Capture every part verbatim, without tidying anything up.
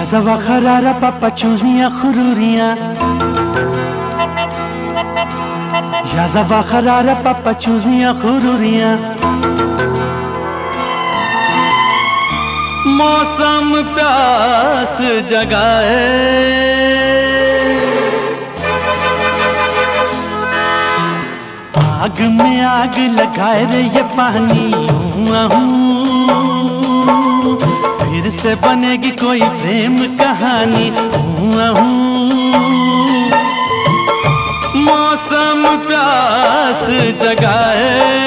Yazava karara papa chuzniya khururiya Yazava karara papa chuzniya khururiya मौसम प्यास जगाए आग में आग लगाए रे ये पानी फिर से बनेगी कोई प्रेम कहानी मौसम प्यास जगाए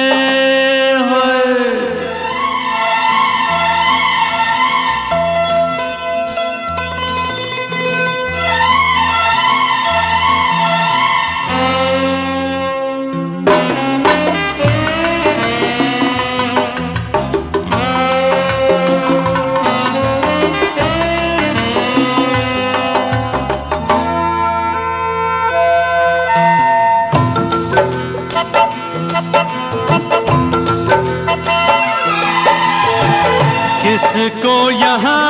किसको यहाँ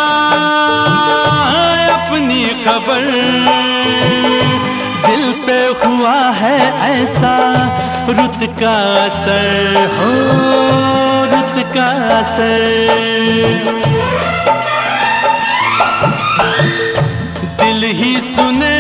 अपनी खबर दिल पे हुआ है ऐसा रुत का असर हो रुत का असर दिल ही सुने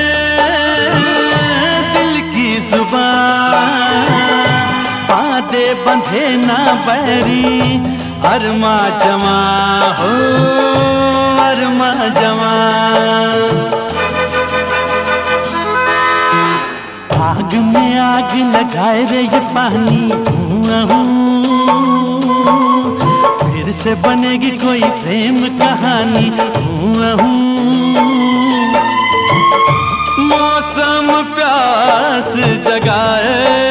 दिल की जुबान पादे बंधे ना बैरी अरमा जमा हो अरमा जमा आग में आग लगाए रे ये पानी फिर से बनेगी कोई प्रेम कहानी मौसम प्यास जगाए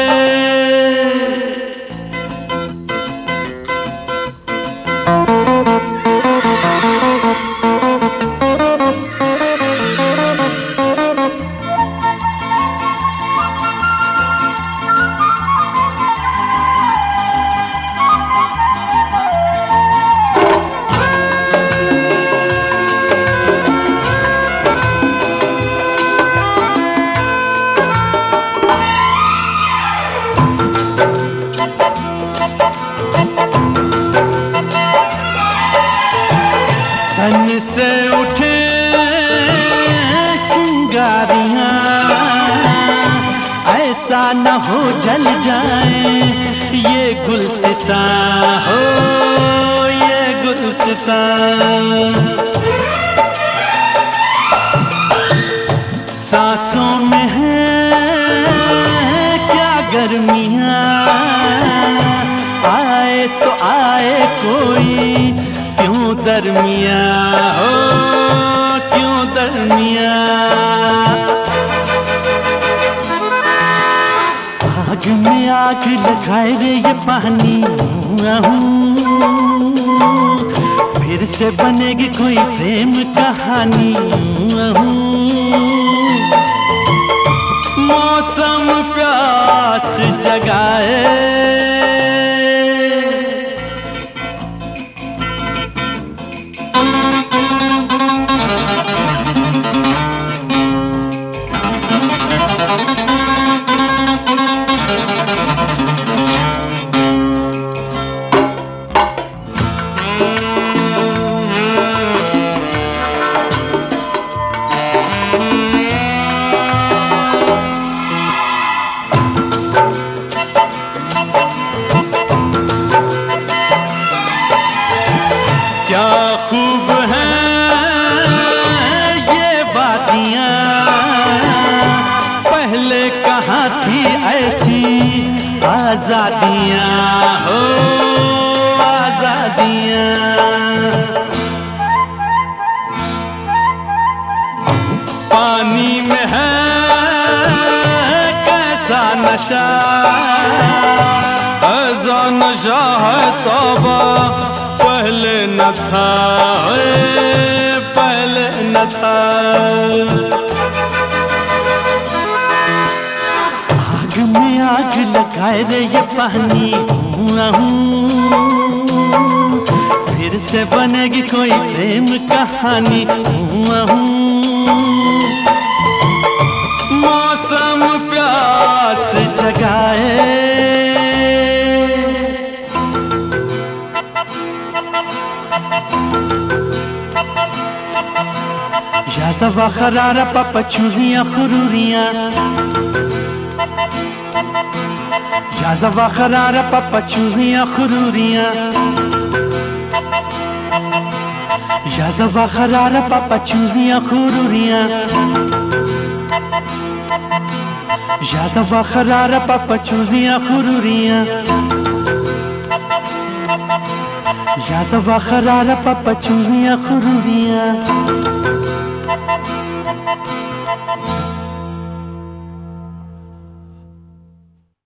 तन से उठे चिंगारियां ऐसा न हो जल जाए ये गुलसिता हो ये गुलसिता सांसों में है क्या गर्मियां आए तो आए कोई क्यों दरमिया हो क्यों दरमिया आग में आग लगाए रे ये पानी फिर से बनेगी कोई प्रेम कहानी मौसम प्यास जगाए क्या खूब है ये बातियां पहले कहाँ थी ऐसी आजादियां हो आजादियां पानी में है कैसा नशा ऐसा नशा है तौबा पहले न था पहले न था आग में आग लगाए रे ये पानी फिर फिर से बनेगी कोई प्रेम कहानी। मौसम प्यास जगाए, या ज़वा खरारा पापा चूजियां खुरूरियां, या ज़वा खरारा पापा चूजियां खुरूरियां, या ज़वा खरारा पापा चूजियां खुरूरियां, या ज़वा खरारा पापा चूजियां खुरूरियां, या ज़वा खरारा पापा चूजियां खुरूरियां।